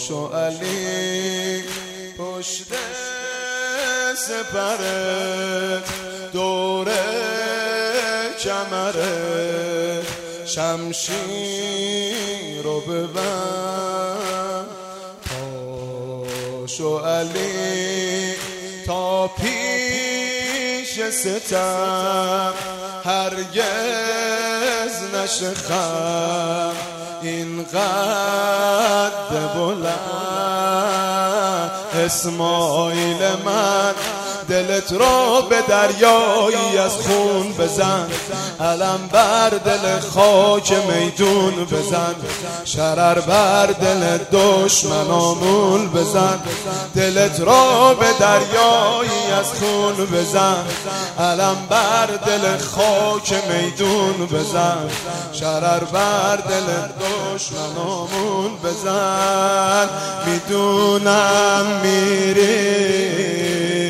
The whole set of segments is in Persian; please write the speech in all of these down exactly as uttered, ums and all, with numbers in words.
پاشو علی پشت سپرت دور کمرت شمشیر رو ببند پاشو علی تا پیش ستم هرگز نشه خم این قد بلند اسماعیل من دلت رو به دریایی از خون بزن علم بر دل خاک میدون بزن شرر بر دل دشمنامون بزن دلت رو به دریایی از خون بزن علم بر دل خاک میدون بزن شرر بر دل دشمنامون بزن میدونم میری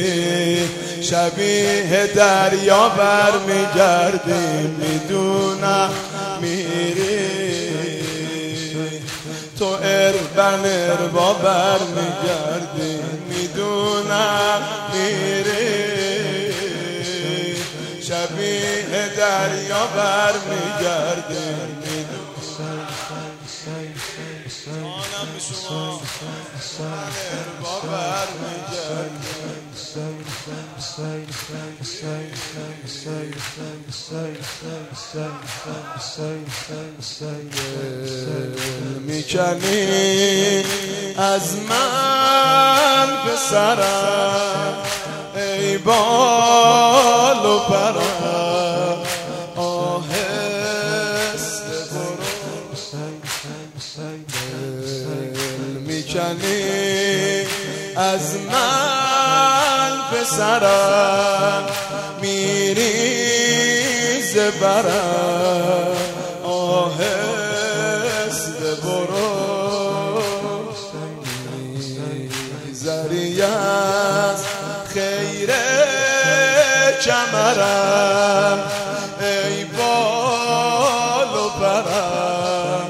شبیه دریا برمیگردی میدونم میری تو اربن اربا برمیگردی میدونم میری شبیه دریا برمیگردی آنم به شما اربا برمیگردی میکنی از من پسرم ای بال و پرم آهسته برو میکنی از من پسرم میریز برم آهسته برو میگذری از خیر کمرم ای بال و پرم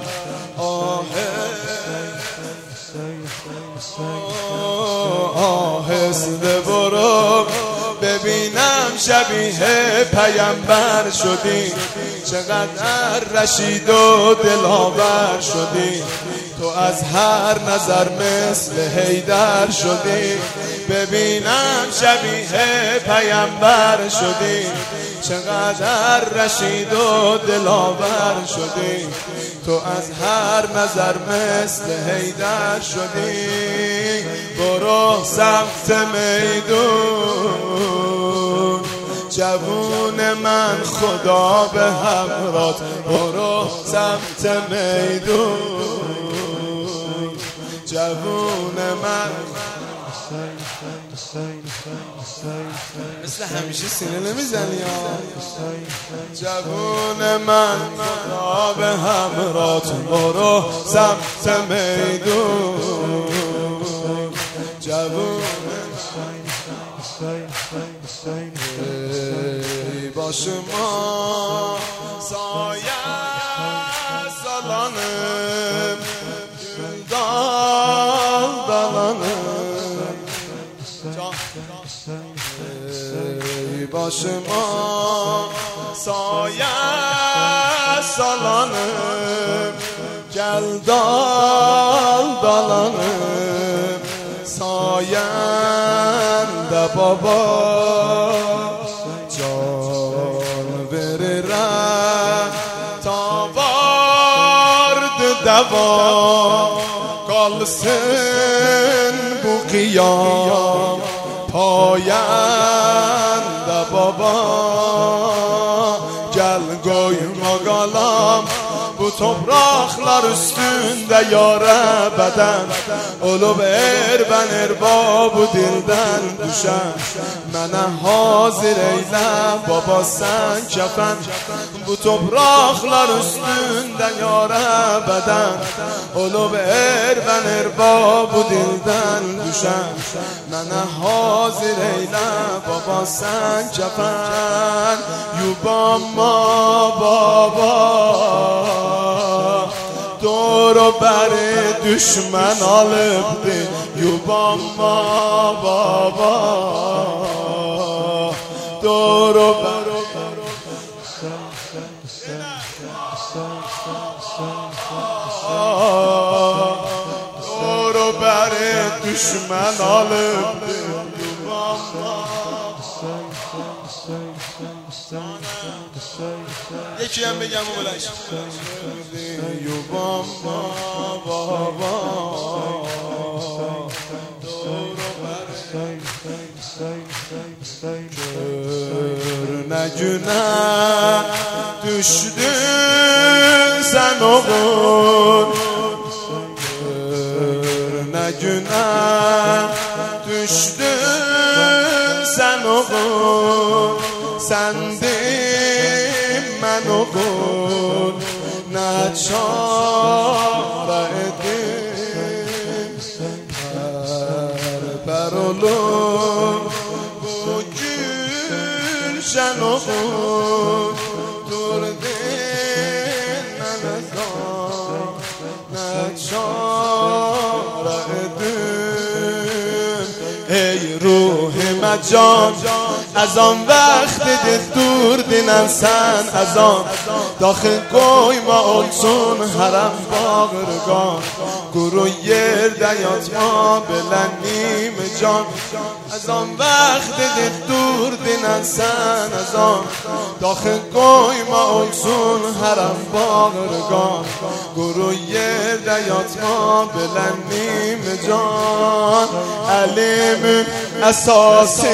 آهسته برو ببینم شبیه پیامبر شدی چقدر رشید و دلاور شدی تو از هر نظر مثل حیدر شدی ببینم شبیه پیامبر شدی چقدر رشید و دلاور شدی تو از هر نظر مثل حیدر شدی برو سمت میدون جوون من خدا به همراهت برو سمت میدون جوون من مثل همیشه سینه نمیزنی جوون من خدا به همراهت برو سمت میدون جوون ای با شما سایه سالانم دال دالانم ای با شما سایه سالانم جلدال دالانم ساینده بابا جان بر رن تا وارد دوا کالسن بو قیام پاینده بابا gel koyma kalam bu topraklar üstünde yâre beden olup erben erbabu dilden düşen mene hazır eyle baba sen kefen bu topraklar üstünde yâre beden olup erben erbabu dilden düşen mene hazır eyle baba sen kefen yubama baba دورو بر düşman alıptı yuvama baba. Doro baro Doro bari düşman alıptı yuvama. Yeki hem begem bu bulaş yuvama baba. Ne günah düştün sen oğul, ne günah düştün sen oğul, sendim ben oğul, ne çare edin berber olur bu gülşen oğul. Dur dinle zor ne çare edin. Ey ruhime can از آن وقت دل دور دینم sen از آن داخل koyma olsun haram bağırgan. Kuru yerde yatma belennim can. از آن وقت دل دور دینم sen از آن داخل koyma olsun haram bağırgan. Kuru yerde yatma belennim can. Elimin esası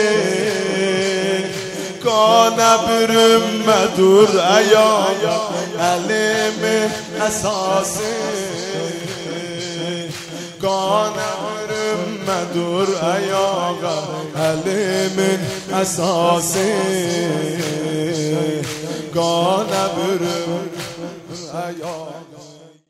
Kana bürünme dur ayağa, elimin esası. Kana bürünme dur ayağa, elimin esası. Kana bürünme ayağa.